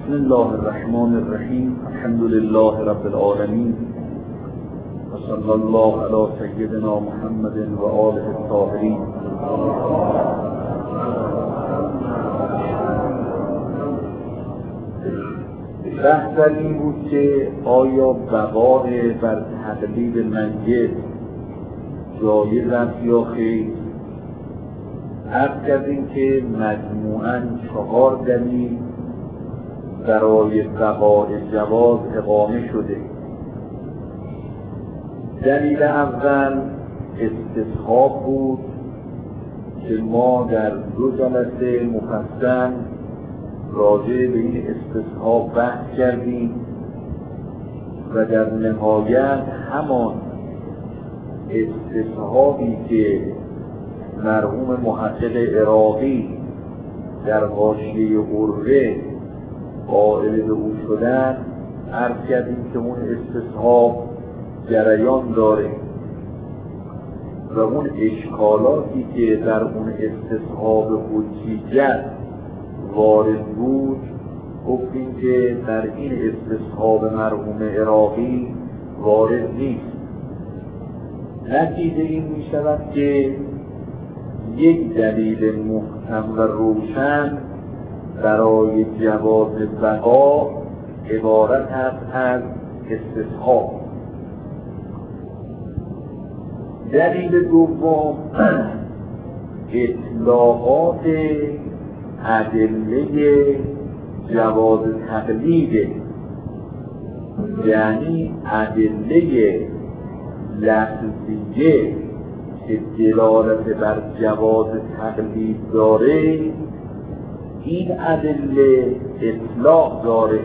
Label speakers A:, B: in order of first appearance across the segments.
A: بسم الله الرحمن الرحیم. الحمد لله رب العالمین و صلی الله علی سیدنا محمد و آله الطاهرین. بحث این بود که آیا بقای بر تقلید میت جایز است یا خیر. عرض کردیم که مجموعاً 4 دلیل برای بقای جواز اقامه شده. دلیل اول استصحاب بود که ما در 2 جلسه مفصل راجع به این استصحاب بحث کردیم و در نهایت همان استصحابی که مرحوم محقق عراقی در حاشیه غره قائل به او شدن عرض کردیم که اون استصحاب جریان داره و اون اشکالاتی که در اون استصحاب حجیت وارد بود گفتیم که در این استصحاب مرحوم عراقی وارد نیست. نتیجه این می شود که یک دلیل محکم و روشن برای جواز بقا عبارت است از استصحاب. دلیل دوم اطلاقات ادله جواز تقلید، یعنی ادله لفظیه که دلالت بر جواز تقلید داره، این ادله اطلاق داره.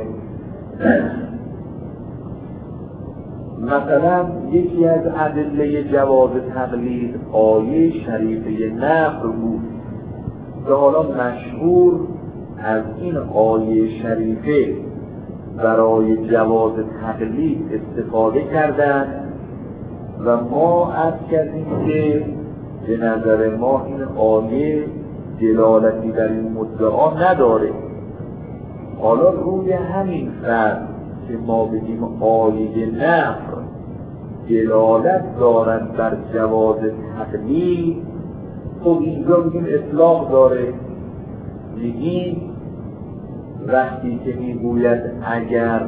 A: مثلا یکی از ادله جواز تقلید آیه شریفه نفر بود که حالا مشهور از این آیه شریفه برای جواز تقلید استفاده کردن و ما عرض کردیم که به نظر ما این آیه دلالتی در این مدعا نداره. حالا روی همین فرض که ما بگیم آیه نفر دلالت دارد بر جواز تقلید، خب اینجا بگیم اطلاق داره. میگیم وقتی که میگوید اگر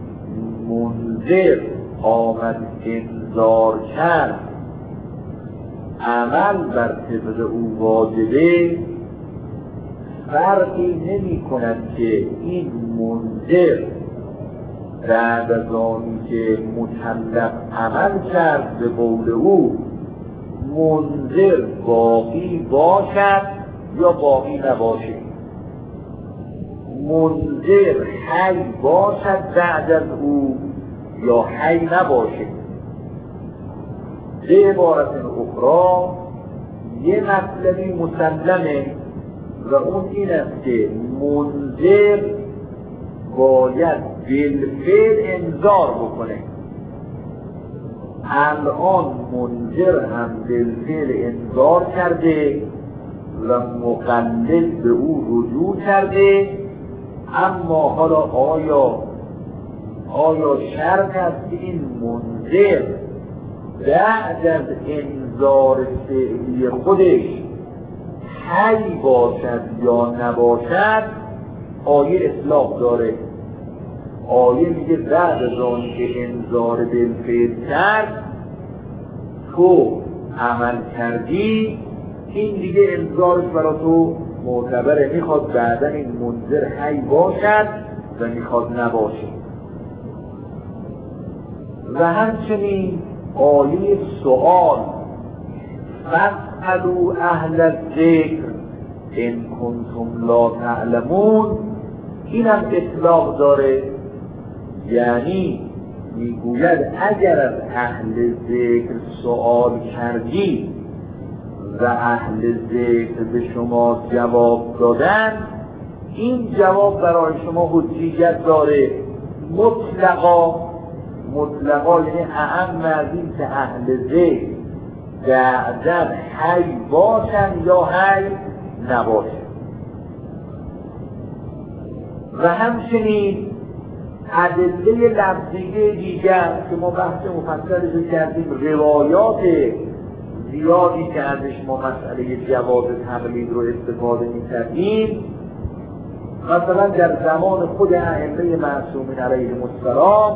A: منذر آمد انذار کرد عمل بر طبق او واجبه، فرقی نمی کند که این منذر بعد از آنی که مکلف عمل کرد به قول او منذر باقی باشد یا باقی نباشد، منذر حی باشد بعد از او یا حی نباشد. به عبارت اخرى یه مطلبی مسلمه و اون این است که منذر باید بالفعل انذار بکنه. الان منذر هم بالفعل انذار کرده و مقلد به او رجوع کرده، اما حالا آیا شرط است که این منذر بعد از انذار فعلی خودش حی باشد یا نباشد؟ آیه اطلاق داره. آیه میگه بعد از آنی که انذار بالفعل کرد تو عمل کردی، این دیگه انذارش برای تو معتبره، میخواد بعدا این منذر حی باشد و میخواد نباشد. و همچنین آیه سؤال فاسألوا اهل الذکر ان کنتم لا تعلمون، این هم اطلاق داره. یعنی میگوید اگر از اهل ذکر سؤال کردی و اهل ذکر به شما جواب دادن، این جواب برای شما حجیت داره. مطلقا یعنی اهم از این که اهل ذکر بعداً حی باشن یا حی نباشن. و همچنین ادله لفظی دیگر که ما بحث مفصلش کردیم، روایات زیادی که ازش ما مسئله جواز تقلید رو استفاده می‌کردیم، مثلا در زمان خود ائمه معصومین علیهم السلام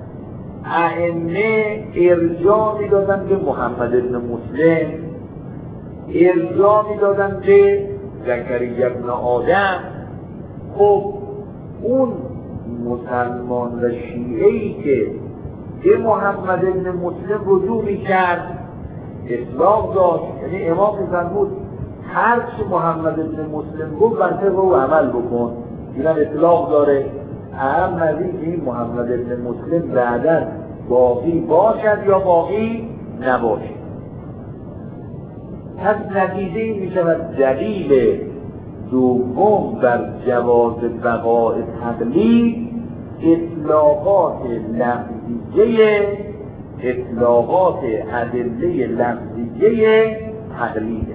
A: ائمه ارجاع می‌دادن به محمد بن مسلم، ارجاع می‌دادن به زکریا بن آدم. خب اون مسلمان و شیعه‌ای که به محمد بن مسلم رجوع می‌کرد اطلاق داشت، یعنی امام می‌فرمود هر چی محمد بن مسلم گفت بر طبق او عمل بکن، اینم اطلاق داره. اهم از این که این محمد بن مسلم بعداً باقی باشد یا باقی نباشد. پس نتیجه این می‌شود دلیل دوم بر جواز بقاء تقلید اطلاقات لفظیه، اطلاقات ادله لفظیه تقلیده.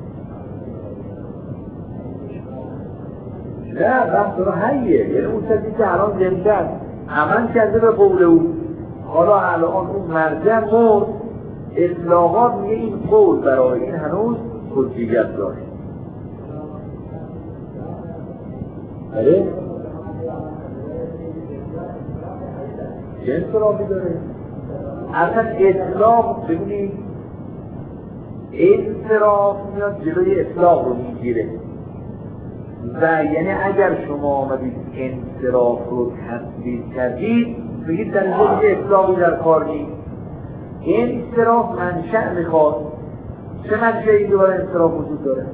A: نه بحث رو حیه، یعنی اون کسی که الان زنده است عمل کرده به قول او، حالا الان اون مرجع مرد، اطلاقات میگه این قول برای این هنوز حجیت داره. بله؟ چه انصرافی داره؟ اصلا اطلاق ببینید انصراف میاد جلوی اطلاق رو میگیره و یعنی اگر شما آمدید انصراف رو تثبیت کردید بگید در اینجا دیگه اطلاقی در کار نیست. انصراف منشأ میخواد. چه منشأی دوباره انصراف وجود داره؟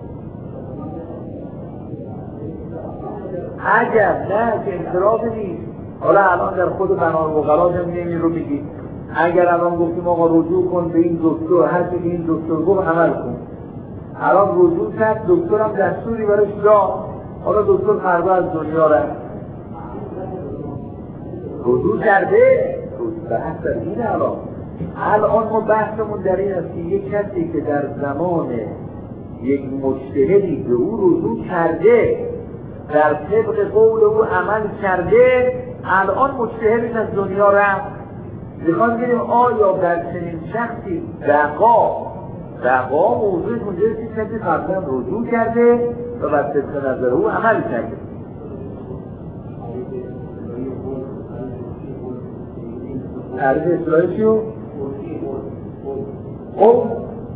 A: اگر نه که انصراف نیست. حالا الان در خود بنای وکلا این رو میگید اگر الان گفتیم آقا رجوع کن به این دکتر، هر چی که این دکتر گفت عمل کن، الان رجوع کرد، دکترم دستوری برش داد، حالا دکتر فردا از دنیا رفت، رجوع کرده، بحث در اینه. الان ما بحثمون در این است که یک کسی که در زمان یک مجتهدی به او رجوع کرده، در طبق قول او عمل کرده، الان مجتهدش از دنیا رفت، میخواد بگیم آیا در چنین شخصی بقا موضوع اونجایی که کسی قبلا رجوع کرده و بر طبق نظر او عمل کرده. تعریف اصطلاحی چیو؟ قول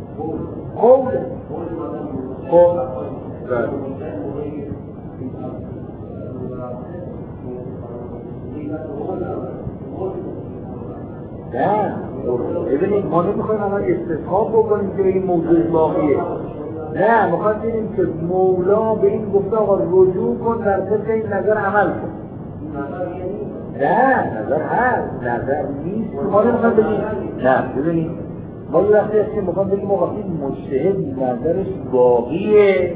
A: نه ببینید ما نمیخوایم الان استصحاب بکنیم که این موضوع باقیه، نه میخوایم ببینیم که مولا به این گفته آقا رجوع کن در طبق این نظر عمل کن. نه نظر هست، نظر نیست، ما نمیخوایم بگیم نه. ببینید ما یه وقتی هست که میخوایم بگیم آقا این مجتهد نظرش باقیه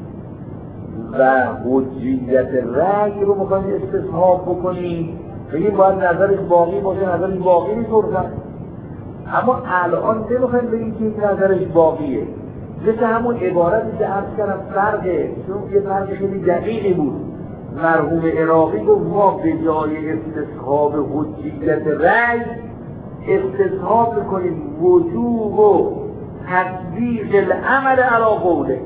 A: و حجیت رأی رو میخوایم استصحاب بکنیم، بگیم باید نظرش باقی باشه، نظرش باقی نیست. اما الان نمیخوایم بگیم که این نظرش باقیه، مثل همون عبارتی که عرض کردم فرقه، چون یه فرق خیلی دقیقی بود. مرحوم عراقی گفت ما به جای استصحاب حجیت رأی استصحاب میکنیم وجوب و تطبیق العمل علی قوله.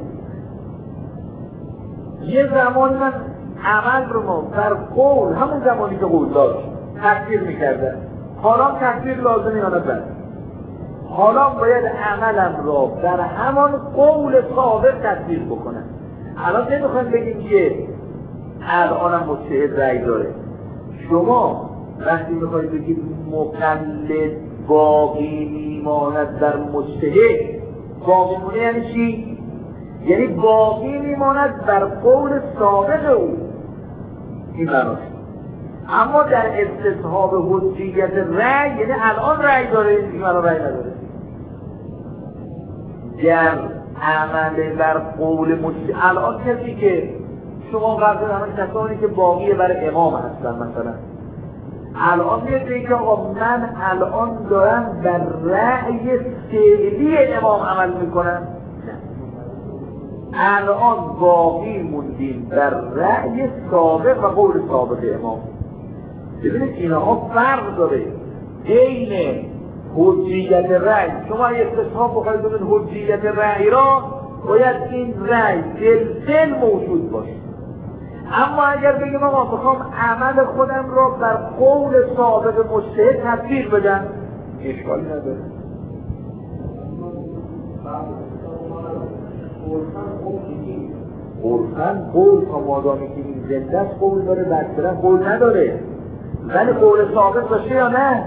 A: یه زمان من عمل رو ما بر قول، همون زمانی که قول داشت تطبیق میکردن، حالا تطبیق لازم یا نه؟ حالا باید عملم را در همان قول سابق تطبیق بکنم. الان نمیخوایم بگیم که الانم مجتهد رأی داره. شما وقتی میخواید بگید مقلد باقی میماند در مجتهد، باقی مونه یعنی چی؟ یعنی باقی میماند بر قول سابق او، این معناست. اما در استصحاب حجیت رأی یعنی الان رأی داره، این الان رأی نداره. در عمل بر قول مجتهد الان کسی که شما قبل همه کسانی که باقی بر امام هستن مثلا الان میگه که آقا من الان دارم بر رأی فعلی امام عمل میکنم، الان باقی موندیم در رأی سابق و قول سابق امام. ببینید اینها فرق داره بین حجیت رأی. شما استصحاب بخواهید ببینید حجیت رأی را باید این رأی دلسل موجود باشه. اما اگر بگیم آقا میخوام عمل خودم را بر قول سابق مجتهد تطبیق بدم، اشکالی نداره. عرفاً قول تا مادامی که این زنده است قول داره، بکترن قول نداره. ولی قول سابق باشه یا نه؟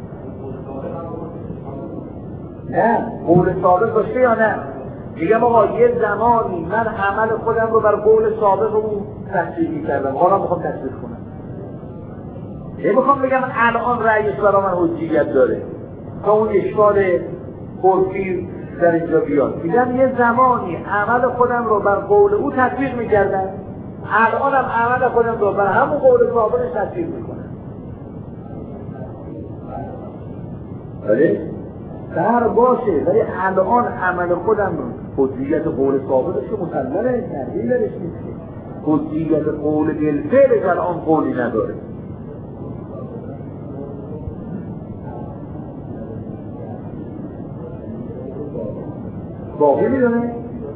A: نه قول سابق باشه یا نه؟ میگم آقا یه زمانی من عمل خودم رو بر قول سابق اون تطبیق کردم، حالا میخوام تطبیق کنم. نمیخوام بگم الان رأیش برای من حجیت داره تا اون اشکال عرفی در اینجا بیاد. میگم یه زمانی عمل خودم رو بر قول او تطبیق میکردم، الانم عمل خودم رو بر همون قول سابقش تطبیق میکنم. ولی سر باشه، ولی الان عمل خودم رو حجیت قول سابقش که مسلمه تردیل درش نیست، حجیت قول دلفعلش الان قولی نداره. باقی میدونه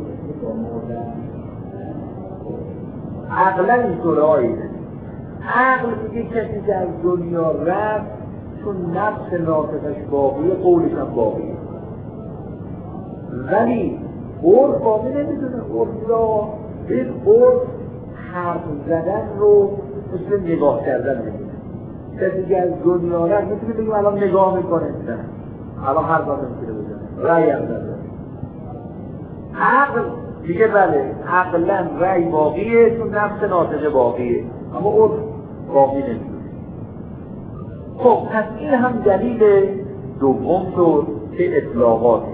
A: عقلا اینطور آیده. عقل میگه کسی که از دنیا رفت چون نفس ناطقش باقیه قولش هم باقیه، ولی عرف باقی نمیدونه. عرف را این عرف حرف زدن رو مثل نگاه کردن میدونه. کسی که از دنیا رفت میتونه بگیم الان نگاه میکنه، نه الان حرف نمیتونه بزنه، رأی هم نداره. عقل دیگه بله عقلا رأی باقیه چون نفس ناطقه باقیه، اما عرف باقی نمیدونه. خب پس این هم دلیل دوم شد که اطلاقاته.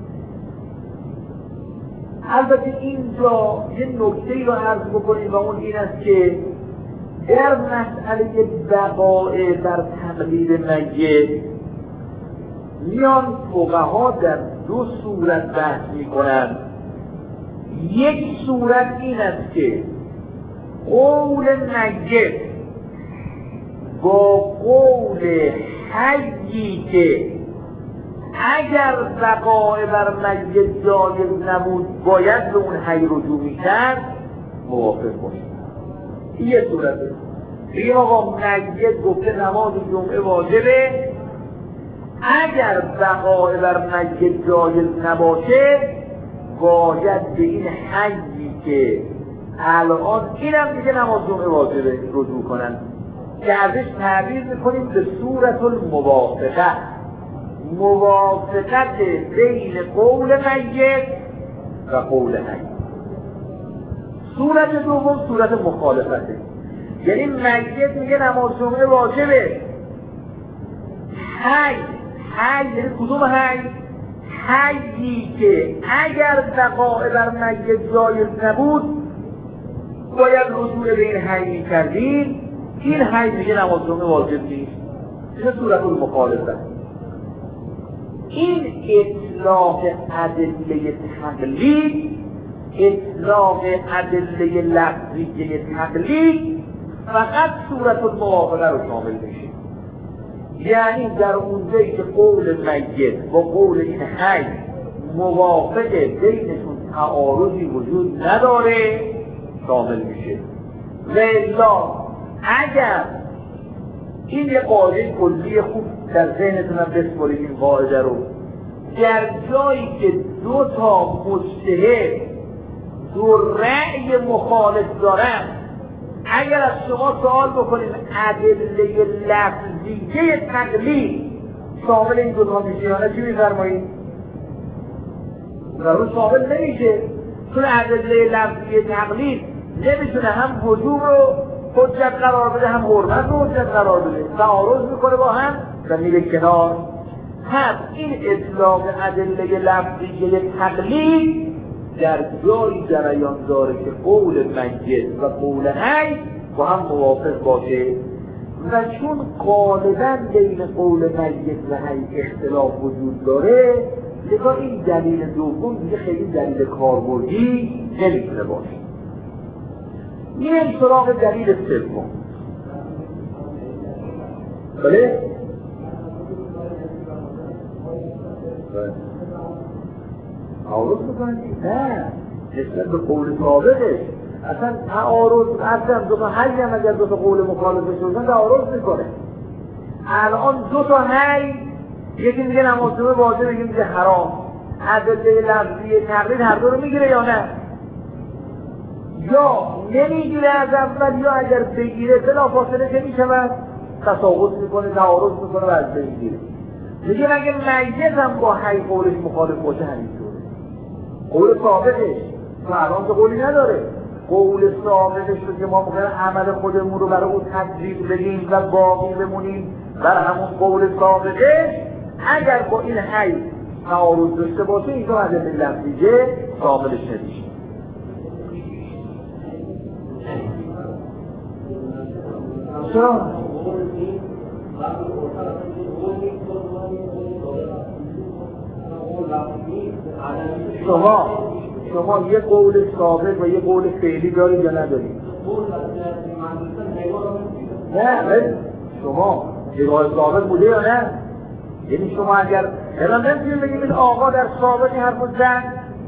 A: البته اینجا یه نکته‌ای رو عرض بکنیم و اون این است که در مسئله بقاء بر تقلید میت میان فقها در دو صورت بحث میکنند. یک صورت این است که قول میت با قول حیی که اگر بقاء بر میت جایز نبود باید به اون حی رجوع میکرد موافق باشید. یه صورته. بگیم آقا میت گفته نماز جمعه واجبه، اگر بقاء بر میت جایز نباشه باید به این حیی که الان اینم دیگه نماز جمعه واجبه رجوع کنن که ازش تعبیر میکنیم به صورت الموافقه، موافقت بین قول میت و قول حی. صورت دوم صورت مخالفته، یعنی میت میگه نماز جمعه واجبه، حی یعنی کدوم حی؟ حیی که اگر بقاء بر میت جایز نبود باید رجوع به این حی میکردیم، این حی میگه نماز جمعه واجب نیست. این صورت المخالفه. این اطلاق ادله تقلید، اطلاق ادله لفظیه تقلید فقط صورت الموافقه رو شامل میشه. یعنی در اونجایی که قول میت با قول این حی موافقه، بینشون تعارضی وجود نداره، شامل میشه. والا اگر این یه قاعده کلی خوب در ذهنتون هم بسپارید این قاعده رو، در جایی که دو تا مجتهد دو رأی مخالف دارن، اگر از شما سوال بکنید ادله لفظیه تقلید شامل این دو تا میشه یا نه، چی میفرمایید؟ ضرور شامل نمیشه، چون ادله لفظیه تقلید نمیتونه هم وجوب رو حجت قرار بده هم حرمت رو حجت قرار بده، تعارض میکنه با هم و میره کنار. پس این اطلاق ادله لفظیه تقلید در جایی جریان داره که قول میت و قول حی با هم موافق باشه، و چون غالبا بین قول میت و حی اختلاف وجود داره لذا این دلیل دوم دیگه خیلی دلیل کاربردی نمیتونه باشه. میریم سراغ دلیل سوم. بله؟ تعارض میکنید؟ نه، نسبت به قول سابقش اصلا تعارض اصلا دو تا حی هم اگر دو تا قول مخالفش باشن تعارض میکنه. الان دو تا حی، یکی میگه نماز جمعه واجبه، یکی میگه حرام، ادله لفظی تقلید هر دو رو میگیره یا نه؟ یا نمیگیره از اول، یا اگر بگیره بلافاصله که میشود تساقط میکنه، تعارض میکنه و از بگیره. میگه مگه میت هم با حی قولش مخالف باشه همینطوره؟ قول ثابتش تو الان که قولی نداره، قول ثابتش رو که ما ممکنه عمل خودمون رو برای اون تطبیق بدیم و باقی بمونیم بر همون قول ثابتش، اگر با این حی تعارض داشته باشه اینجا ادله لفظیه شاملش نمیشه. چرا؟ شما یه قول ثابت و یه قول فعلی دارید یا ندارید؟ نه، شما نگاه ثابت بوده یا نه؟ یعنی شما اگر الان نمیتونید بگیم این آقا در ثابتی حرف زد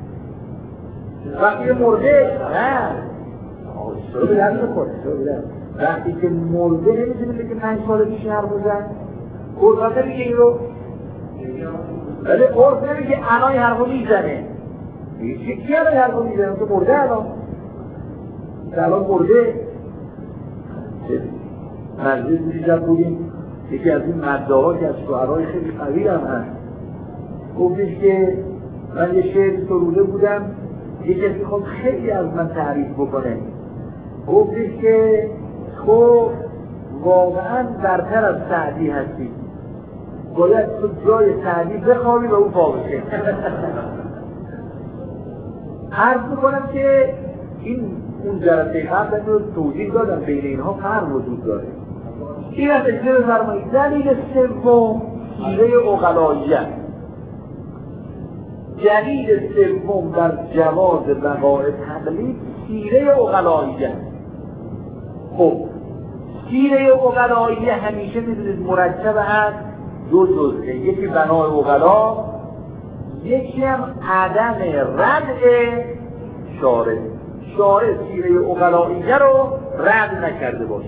A: وقتی مرده، نه چرا به درد بکنه؟ وقتی که مرده نمیتونید بگیم 5 سال پیش حرف زد. قرص نمیگه این رو، ولی قرص نمیگه الان این حرف رو میزنه. کی الان حرف رو میزنه؟ تو مرده الان مرده. مجلس میشد بودیم، یکی از این مدعاها که از شعرهای خیلی قوی هم هست، گفتش که من یه شعر سروده بودم، یکی از میخواد خیلی از من تعریف بکنه، گفتش که تو واقعا برتر از سعدی هستی، باید تو جای سعدی بخوابی و اون فاوشه. عرض میکنم که این اون جلسه قبل رو توضیح دادم، بین اینها فرق وجود داره. این از اجازه بفرمایید دلیل سوم سیره عقلاییه. دلیل سوم در جواز بقاء تقلید سیره عقلاییه. خب سیره عقلاییه همیشه میدونید مرکب هست دو جزئه، یکی بنای عقلا، یکی هم عدم ردع شارع. شارع سیره عقلاییه رو رد نکرده باشه.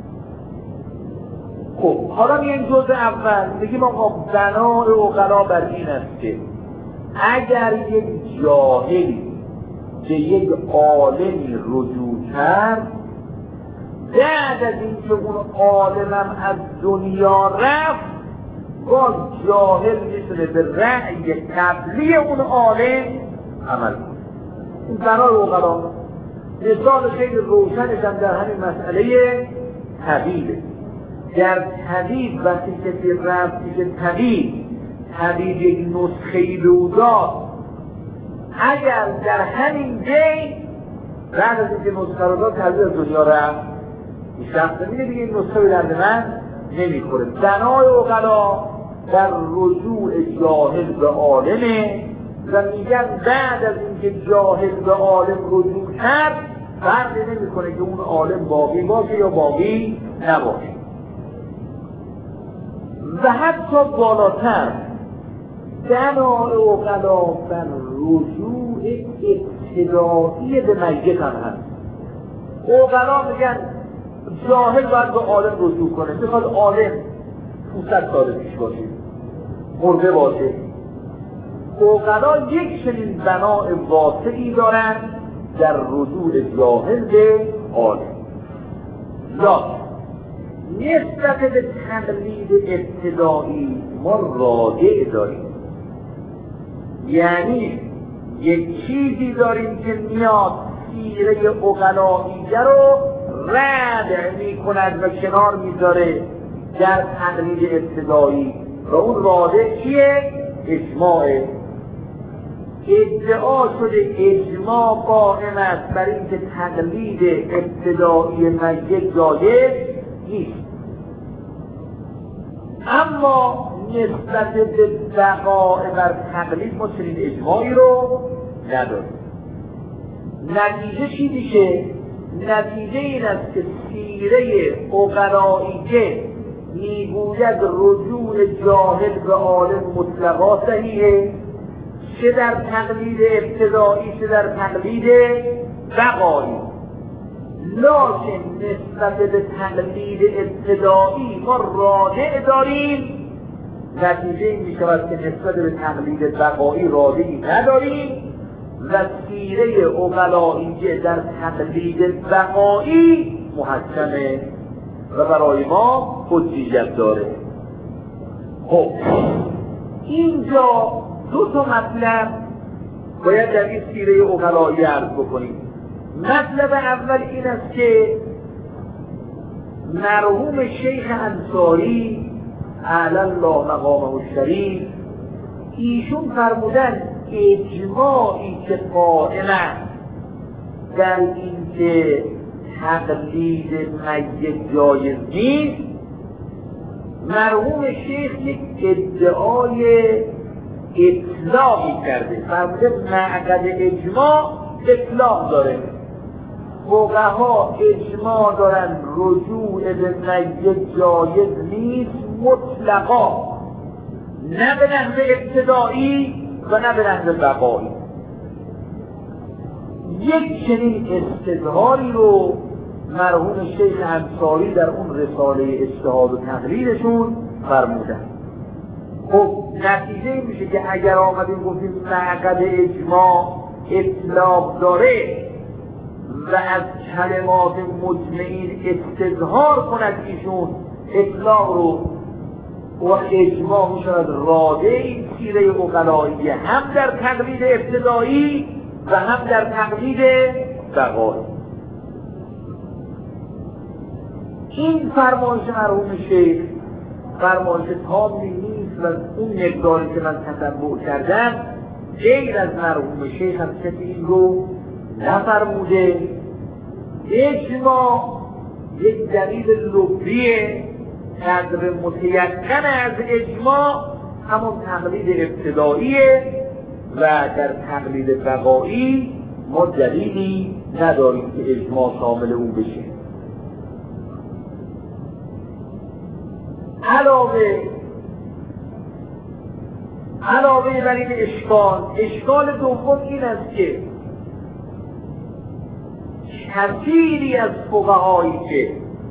A: خب حالا میایم جزء اول، میگیم آقا بنای عقلا بر این است که اگر یک جاهلی به یک عالمی رجوع کرد، بعد از اینکه اون عالمم از دنیا رفت، باز جاهل میتونه به رأی قبلی اون عالم عمل کنه. این بنای عقلا. مثال خیلی روشنش هم در همین مسئله طبیبه. در طبیب وقتی کسی رفتی که طبیب یک نسخه‌ای به او داد، اگر در همین دی بعد از اینکه نسخه رو داد طبیب از دنیا رفت، این شخص میگه دیگه این نسخه به درد من نمیخوره. بنای عقلا در رجوع جاهل به عالمه و میگن بعد از اینکه جاهل به عالم رجوع کرد فرقی نمیکنه که اون عالم باقی باشه یا باقی نباشه. و حتی بالاتر بنای عقلا بر رجوع ابتدایی به میت هم هست. عقلا میگن جاهل باید به عالم رجوع کنه، میخواد عالم 500 سال پیش باشه، مرده باشه. عقلا یک چنین بنای واسعی دارن در رجوع جاهل به عالم. نسبت به تقلید ابتدایی ما راجع داریم، یعنی یک چیزی داریم که میاد سیره عقلاییه رو رد می کند و کنار میذاره در تقلید ابتدایی و اون راجع چیه؟ اجماعه. ادعا شده اجماع قائم است بر اینکه تقلید ابتدایی میت جایز نیست، اما نسبت به وقایع بر تقلید ما چنین اجماعی رو نداریم. نتیجه چی میشه؟ نتیجه این است که سیره عقلایی که میگوید رجوع جاهل به عالم مطلقا صحیحه، چه در تقلید ابتدایی چه در تقلید بقایی. لکن نسبت به تقلید ابتدایی ما رادع داریم، نتیجه این میشود که نسبت به تقلید بقایی رادعی نداریم و سیره عقلایی در تقلید بقایی محکمه و برای ما حجیت داره. خب اینجا دو تا مطلب باید در این سیره عقلایی عرض بکنیم. مطلب اول این است که مرحوم شیخ انصاری اعلی الله مقامه الشریف ایشون فرمودن اجماعی که قائم است در این که تقلید میت جایز نیست، مرحوم شیخ یک ادعای اطلاقی کرده، فرموده معقد اجماع اطلاق داره. فقها اجماع دارن رجوع به میت جایز نیست مطلقا، نه به نحو ابتدایی و نه به نحو بقایی. یک چنین استظهاری رو مرحوم شیخ انصاری در اون رساله اجتهاد و تقلیدشون فرمودن. خب نتیجه این میشه که اگر آمدیم گفتیم معقد اجماع اطلاق داره و از کلمات مجمعین استظهار کند ایشون اطلاق رو و اجماع میشود راده این سیره عقلایی هم در تقلید ابتدایی و هم در تقلید بقایی. این فرمایش مرحوم شیخ فرمایش تامی نیست و اون مقداری که من تتبع کردم غیر از مرحوم شیخ هم کسی این رو نفرموده. اجماع یک دلیل لغویه، قدر متیقن از اجماع همون تقلید ابتداییه و در تقلید بقایی ما دلیلی نداریم که اجماع شامل اون بشه. علاوه بر این اشکال دوم این است که کثیری از فقهایی که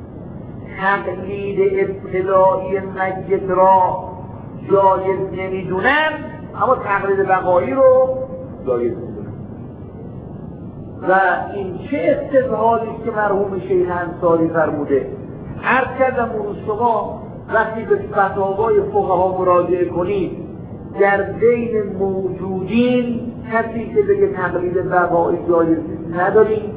A: تقلید ابتدایی میت را جایز نمیدونن اما تقلید بقایی رو جایز میدونن و این چه استظهاری است که مرحوم شیخ انصاری فرموده. عرض کردم اون شما وقتی به فتاوای فقها مراجعه کنید در بین موجودین کسی که بگه تقلید بقایی جایز نداریم.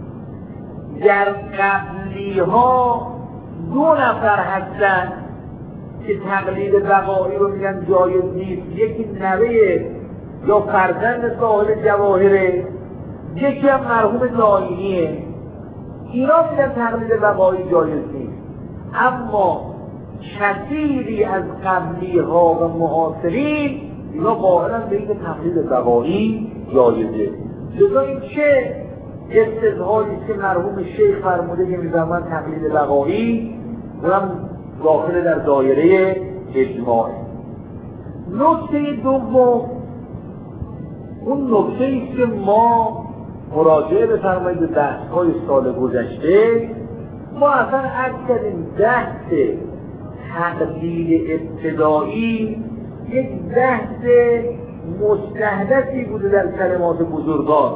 A: در قبلی ها 2 نفر هستن که تقلید بقایی رو میگن جایز نیست، یکی نوه یا فرزند صاحب جواهره، یکی هم مرحوم داینیه. اینا میگن تقلید بقایی جایز نیست، اما کثیری از قبلی ها و معاصرین اینا قائلن به اینکه تقلید بقایی جایزه. لذا این چه استظهاری که مرحوم شیخ فرموده که می‌فرمایند تقلید بقایی اونم داخل در دایره اجماع. نکته دوم اون نکته‌ای است که ما مراجعه بفرمایید به بحث‌های سال گذشته ما اصلا عرض کردیم بحث تقلید ابتدایی یک بحث مستحدثی بوده در کلمات بزرگان.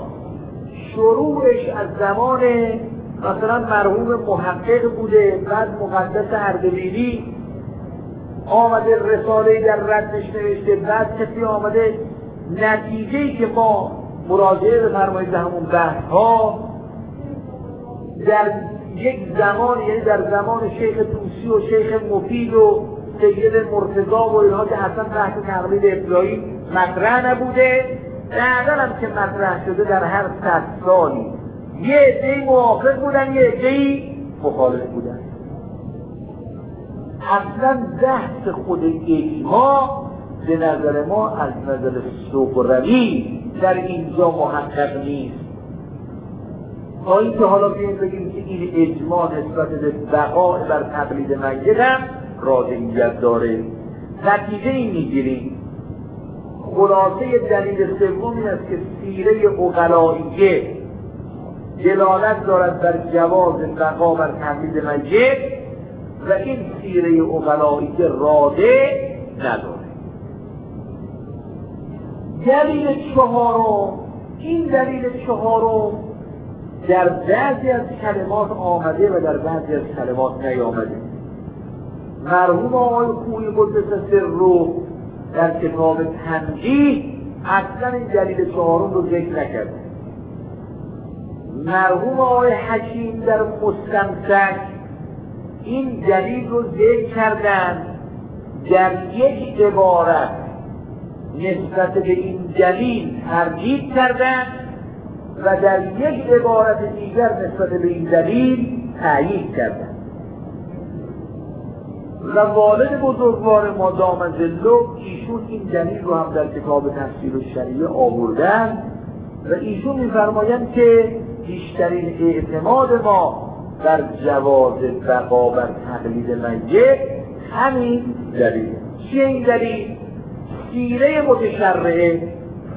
A: شروعش از زمان مثلا مرحوم محقق بوده، بعد مقدس اردبیلی آمده رساله در ردش نوشته، بعد کسی آمده. نتیجه‌ای که ما مراجعه بفرمایید به همون بحث ها در یک زمان، یعنی در زمان شیخ طوسی و شیخ مفید و سید مرتضی و اینها که اصلا بحث تقلید ابتدایی مطرح نبوده، بعداً هم که مطرح شده در هر 100 سالی یه عده‌ای موافق بودن یه عده‌ای مخالف بودن. اصلا بحث خود اجماع به نظر ما از نظر صغروی در اینجا محقق نیست. تا اینکه حالا بگیم که این اجماع نسبت به بقاء بر تقلید میت هم راجعیت داره. نتیجه این میگیریم خلاصه دلیل سوم این است که سیره عقلائیه دلالت دارد بر جواز بقا بر تقلید میت و این سیره عقلائیه راده نداره. دلیل چهارم، این دلیل چهارم در بعضی از کلمات آمده و در بعضی از کلمات نیامده. مرحوم آقای خویی قدس سره در کتاب تنجیح اصلا این دلیل چهارم رو ذکر نکرده. مرحوم آقای حکیم در مستمسک این دلیل رو ذکر کردن، در یک عبارت نسبت به این دلیل تردید کردن و در یک عبارت دیگر نسبت به این دلیل تأیید کردن. و والد بزرگوار ما دام ظله ایشون این دلیل رو هم در کتاب تفسیر الشریعه آوردن و ایشون می‌فرمایند که بیشترین اعتماد ما بر جواز بقا بر تقلید میت همین دلیل. چیه این دلیل؟ سیره متشرعه.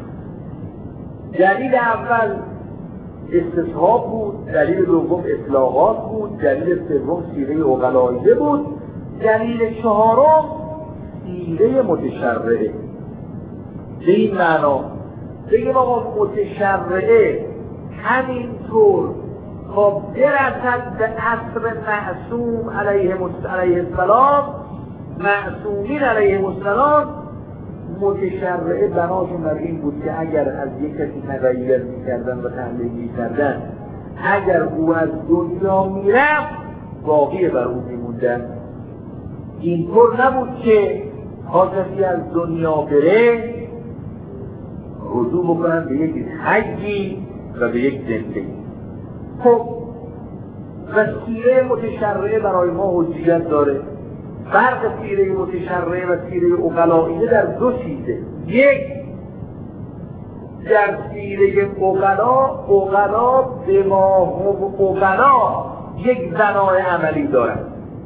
A: دلیل اول استصحاب بود، دلیل دوم اصلاحات بود، دلیل سوم سیره عقلائیه بود، دلیل چهارم سیره متشرعه. به این معنا بگیم آقا متشرعه همینطور تا برسد به عصر معصوم علیه السلام، معصومین علیه السلام، متشرعه بناشون بر این بود که اگر از یک کسی تغییر میکردن و تحلیل میکردن، اگر او از دنیا میرفت باقی بر او میموندن. اینطور نبود که کسی از دنیا بره رجوع بکنن به یک حجی و به یک زندگی. خب و سیره متشرعه برای ما حجیت داره. فرق سیره متشرعه و سیره عقلائیه در دو چیزه. یک، در سیره عقلا به ما هم عقلا یک بنای عملی دارد.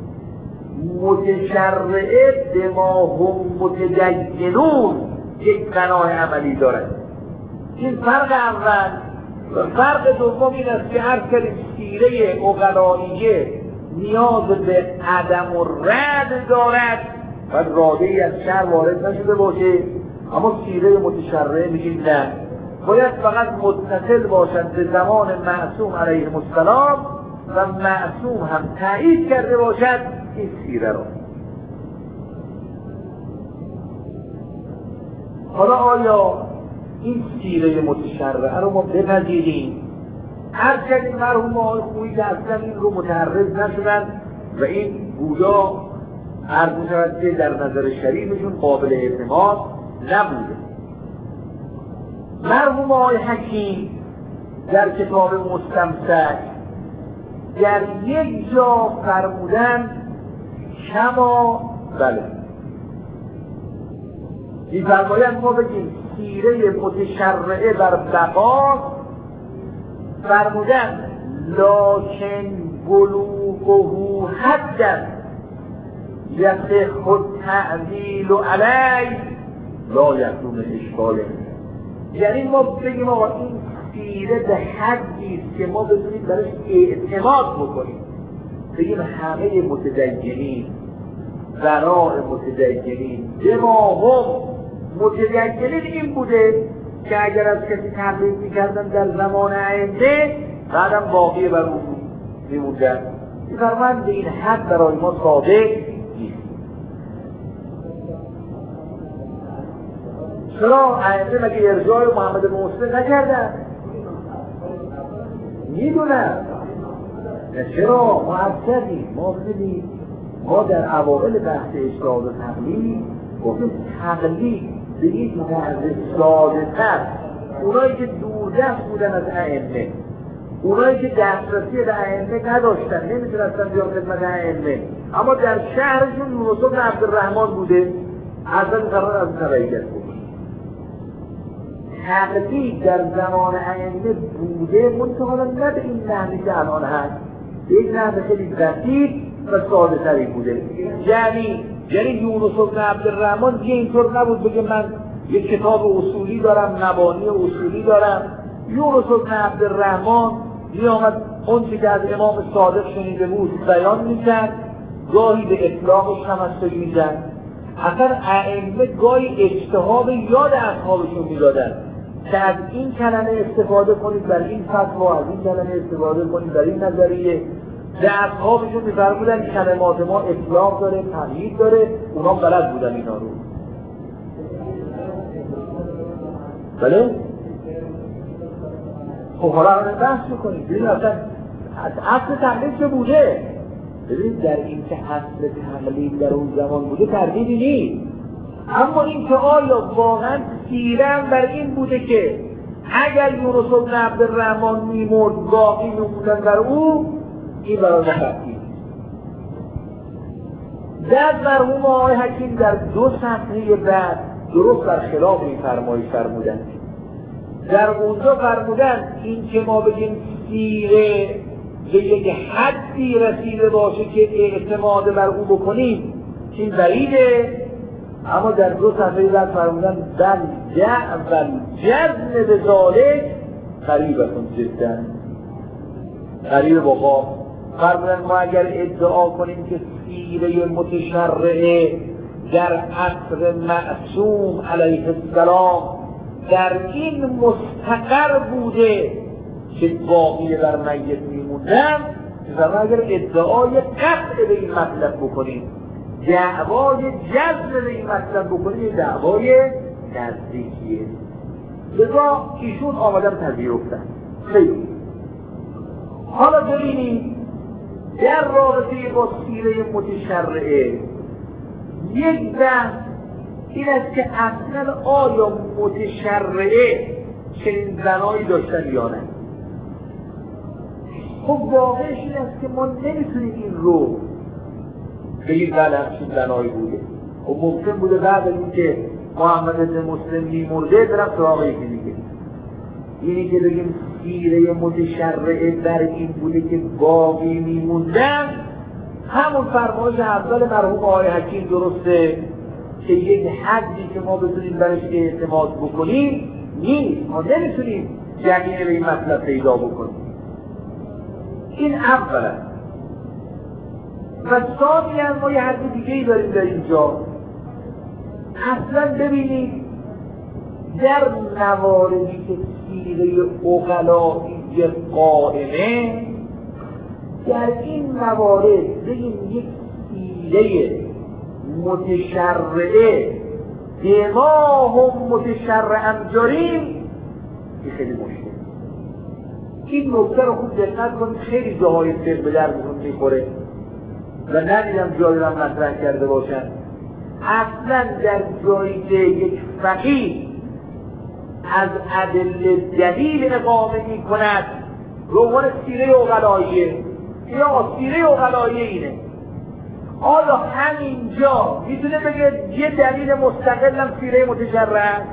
A: متشرعه به ما هم متدینون یک بنای عملی دارد. این فرق اول. و فرق دوم این است که هر کلمه سیره عقلائیه نیاز به عدم و رد دارد و راده‌ای از شر وارد نشده باشه، اما سیره متشرعه میگیم نه، باید فقط متصل باشد به زمان معصوم علیه السلام و معصوم هم تایید کرده باشد این سیره را. حالا آیا این سیره متشرعه رو ما بپذیریم؟ هر کسی مرحوم آقای خویی که اصلا این رو متعرض نشدن و این گویا عرض می‌شود که در نظر شریعتشون قابل اعتماد نبوده. مرحوم آقای حکیم در کتاب مستمسک در یک جا فرمودن کما می‌فرمایند ما بگیم سیره متشرعه بر بقا، فرمودن لکن بلوغه حدا یصح التعدیل علیه لا یکون اشکاله. یعنی ما بگیم آقا این سیره به حدی است که ما بتونیم برش اعتماد بکنیم، بگیم همه متدینین ذراع متدینین به ما هم متدینین این بوده که اگر از کسی تقلید میکردن در زمان آینده بعدم باقی بر اون میموندن. می‌فرمایند به این حد برای ما ثابت نیست. چرا ائمه مگه ارجاع محمد بن مسلم نکردن؟ میدونم چرا مؤثری ما ببینید، ما در اوائل بحث اجتهاد و تقلید گفتیم تقلید به یک موضوع ساده تر، اونایی که دوردست بودن از ائمه اونایی که دسترسی به ائمه نداشتن نمیتونستن بیان خدمت ائمه، اما در شهرشون یونس بن عبدالرحمن بوده، اصلا قرار از تبعیت بود. تقلید در زمان ائمه بوده، منتها نه به این نحوی که الان هست، یک نحو خیلی بسیط و ساده تری بوده. یعنی یونس بن عبدالرحمن دیگه اینطور نبود بگه من یک کتاب اصولی دارم، مبانی اصولی دارم. یونس بن عبدالرحمن میآمد اون که از امام صادق شنیده بود بیان میکرد، گاهی به اطلاقش هم از میزد. اصلا ائمه گاهی اجتهاد یاد اصحابشون میدادن که از این کلمه استفاده کنید در این فتوا، از این کلمه استفاده کنید در این نظریه. به اصحابشون میفرمودن کلمات ما اطلاق داره، تمییز داره، اونا بلد بودن اینا رو. بله؟ خب حالا همه بحث میکنید. ببینید اصلا اصل تقلید چه بوده؟ ببینید در این که اصل تقلید در اون زمان بوده تردیدی نیست، اما این که آیا واقعا سیرم بر این بوده که اگر یونس بن عبدالرحمن میمرد باقی میموندن بر او، این برای مخطی. در مرحوم آقای حکیم در 2 صفحه بعد درست بر خلاف این فرمایش فرمودن. در اونجا فرمودن این که ما بگیم سیره به یک حدی رسیده باشه که اعتماد بر او بکنیم این بعیده، اما در 2 صفحه بعد فرمودن بل جزم به ذالک قریبتون جدا، قریب بقا. فرمودن ما اگر ادعا کنیم که سیره متشرعه در عصر معصوم علیه السلام در این مستقر بوده که باقی بر میت میموندن، فرمودن اگر ادعای قطع به این مطلب بکنیم، دعوای جزم به این مطلب بکنیم، دعوای نزدیکیه. لذا ایشون آمدن پذیرفتن. خیلی حالا ببینید در رابطه با سیره متشرعه یک بحث این است که اصلا آیا متشرعه چنین زنایی داشتن یا نه؟ خب واقعش این است که ما نمیتونیم این رو بگیم بله همچین زنایی بوده. خب ممکن بوده بعد از این که محمد بن مسلم میمرده برم سراغ یکی دیگه. اینی که بگیم سیره متشرعه در این بوده که باقی میموندن، همون فرمایش اول مرحوم آقای حکیم درسته که یک حدی که ما بتونیم برش اعتماد بکنیم نیست. ما نمیتونیم یقین به این مطلب پیدا بکنیم. این اولا. و ثانیاً ما یه حد دیگه‌ای داریم در اینجا. اصلا ببینید در مواردی که سیره عقلایی قائمه، در این موارد بگیم یک سیره متشرعه به ما هم متشرعن جاریم، این خیلی مشکل. این نکته رو خوب دقت کنید، خیلی جاهای فقه به دردتون میخوره و ندیدم جایی رو مطرح کرده باشن. اصلا در جایی که یک فقیه از ادله دلیل اقامه می کند به عنوان سیره عقلاییه یا سیره عقلاییه اینه، آیا همینجا میتونه بگه یه دلیل مستقلم سیره متشرعه؟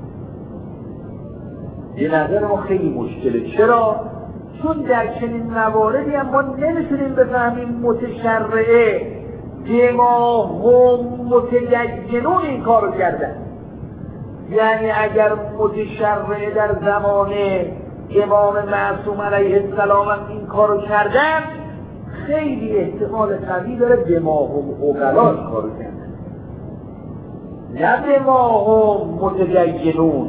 A: یه نظر ما خیلی مشکله. چرا؟ چون در چنین مواردی هم ما نمیتونیم بفهمیم متشرعه که ما هم متدینون این کارو کردن. یعنی اگر متشرعه در زمان امام معصوم علیه السلام هم این کارو کردن، خیلی احتمال قوی داره به ما هم عقلا کارو کردن، نه به ما هم متدینون.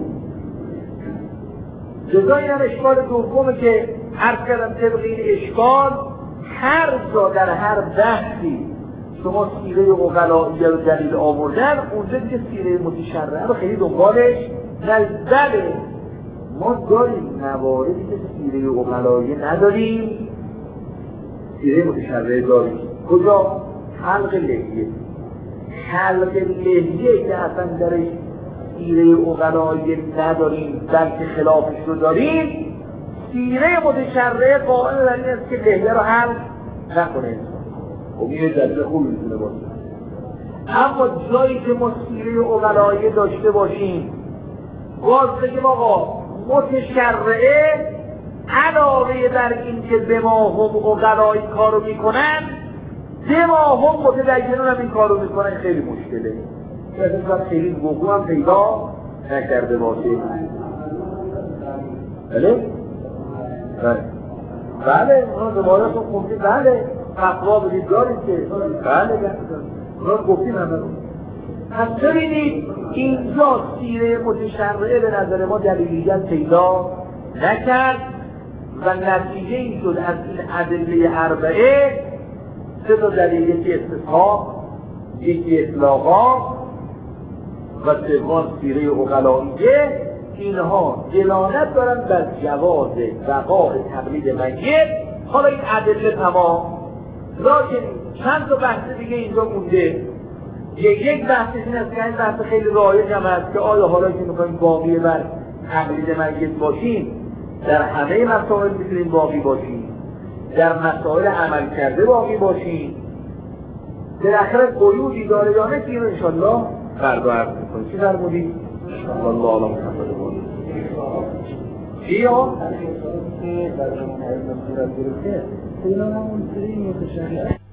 A: لذا این هم اشکال دومه که عرض کردم طبق این اشکال هر جا در هر بحثی شما سیره عقلائیه رو دلیل آوردن، اونجا دیگه سیره متشرعه رو خیلی دنبالش نرید. بله ما داریم مواردی که سیره عقلائیه نداریم، سیره متشرعه داریم. کجا؟ حلق لحیه. حلق لحیه که اصلا درش سیره عقلائیه نداریم بلکه خلافش رو داریم، سیره متشرعه قائل بر این است که لحیه رو حلق نکنه انسان. خب این دلیل خوبی میتونه باشه. اما جایی که ما سیره عقلایی داشته باشیم باز بگیم آقا متشرعه علاوه بر این که به ما هم عقلایی کارو میکنن به ما هم متدینون هم این کارو میکنن خیلی مشکله. مثلا خیلی وقوع هم پیدا نکرده باشه. بله؟ بله اونا دوباره تو خوندی بله تقوا بدید دارید که بله اونا گفتیم همه رو. پس ببینید اینجا سیره متشرعه به نظر ما دلیلیت پیدا نکرد و نتیجه این شد از این ادله اربعه سه تا دلیل، یکی استثناء، یکی اطلاقا و سوم سیره عقلائیه، اینها دلالت دارن بر جواز بقاء تقلید میت. حالا این ادله تمام، لکن چند تا بحث دیگه اینجا مونده. یک بحث این است که این بحث خیلی رایج هم است که آیا حالا که میخوایم باقی بر تقلید میت باشیم در همه مسائل میتونیم باقی باشیم، در مسائل عمل کرده باقی باشیم، بالاخره قیودی داره یا نه که اینو انشالله فردا عرض میکنیم. چی فرمودی؟ والله اعلم محمد چی ها؟